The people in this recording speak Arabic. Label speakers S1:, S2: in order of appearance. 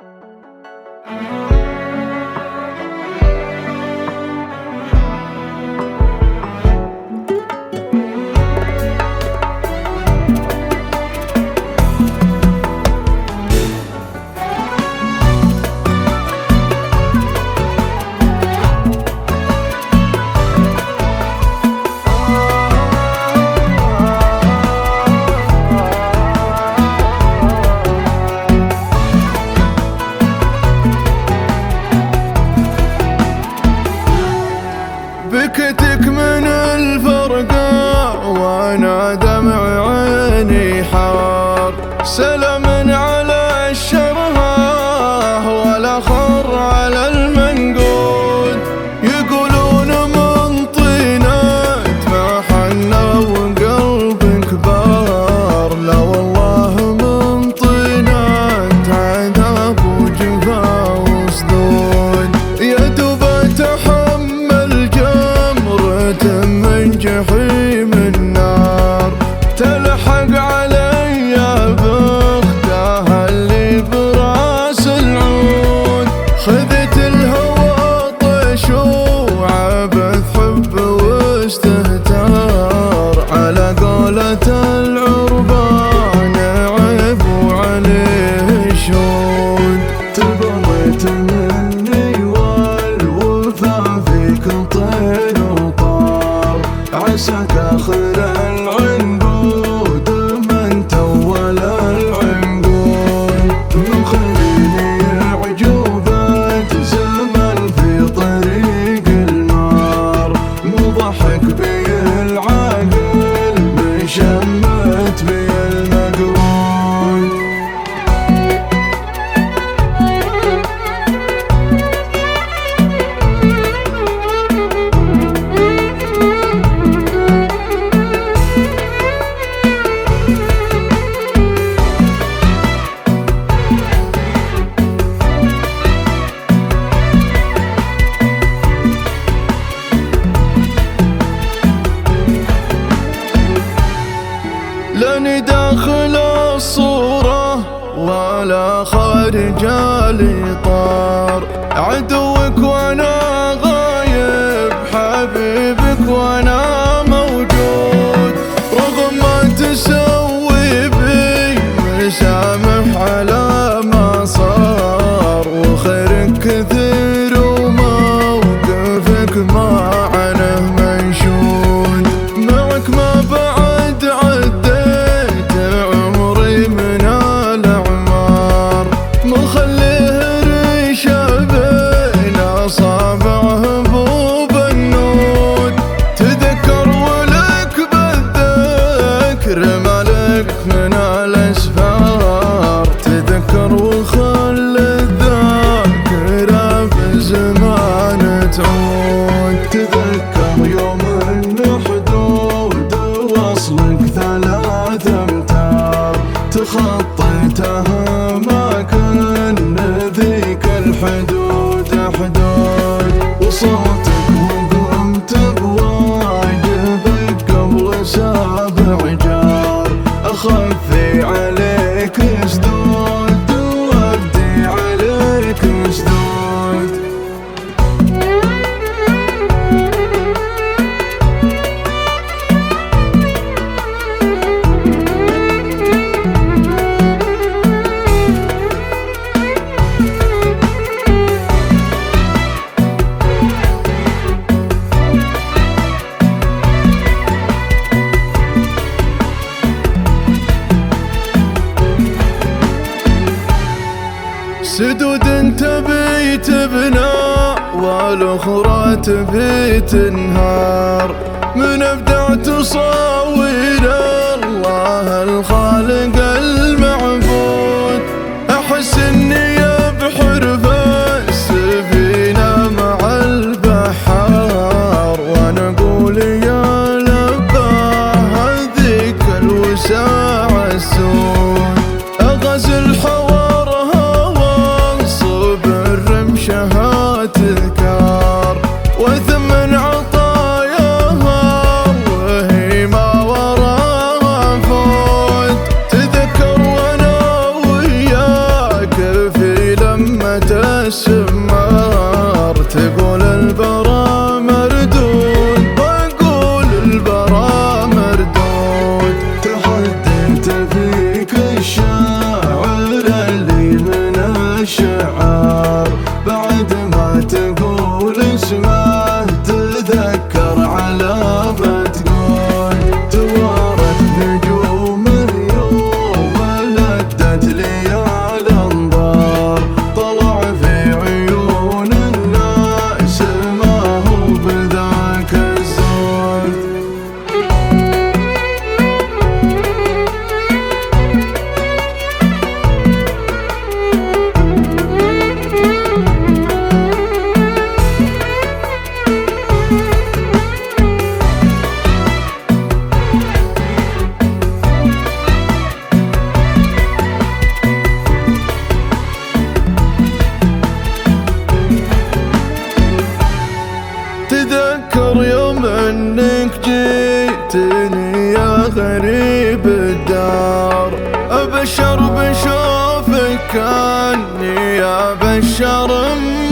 S1: بكتك من الفرقة وانا دمع عيني حار، سلام على الشرها ولا خر على المنقود. يقولون من طينات ما حنا وقلب كبار، لا والله من طينات عذاب وجفا وصدود. يا دوب اتحمل من جحيم النار، تلحق علي بختها اللي براس العود. خذت الهوى طيش وعبث حب واستهتار، على قولة العربان عيب وعليه شود. تبريت مني والوفا فيك طير عساك آخر العنقود من تول العنقود. من خليني عجوبة زمن في طريق النار، مضحك بي العاقل مشمت بي المقرون. لاني داخل الصورة ولا خارج الإطار، عدوك وانا غايب حبيبك وانا موجود. رغم ما تسوي بي مسامح على ما صار، وخيرك كثير وموقفك ما عنه منشود. معك ما بعد عديت عمري من الأعمار، مخليه ريشه بين أصابعه بو بنود. تذكر ولك بالذكر مالك من الأسفار، تذكر وخلي الذاكرة في الزمان تعود. تذكر يوم الحدود وصلك 3 أمتار، تخطيتها ما كان ذيك الحدود حدود. وصوتك وقمت بواجبك قبل 7 جار، أخفي عليك سدود وابدي عليك سدود. سدود تبي تبنى والاخرى تبي تنهار، من ابدع تصاوير الله الخالق المعبود. احس اني ابحر في السفينة مع البحار، وانا اقول يا لباه هذيك الوساع السود. اغزل حوارها وانصب الرمشها تذكار، وثمن عطاياها وهي ما وراها فوت. تذكر السمار، تقول البرا مردود واقول البرا مردود.
S2: تحديت فيك الشاعر اللي من الشعار، بعد ما تقول اسمه تذكر على ما تقول. توارت نجوم اليوم لدت ليال انظار، طلع في عيون الناس ما هو بذاك الزود.
S1: تذكر يوم انك جيتني يا غريب الدار، ابشر بشوفك كاني ابشر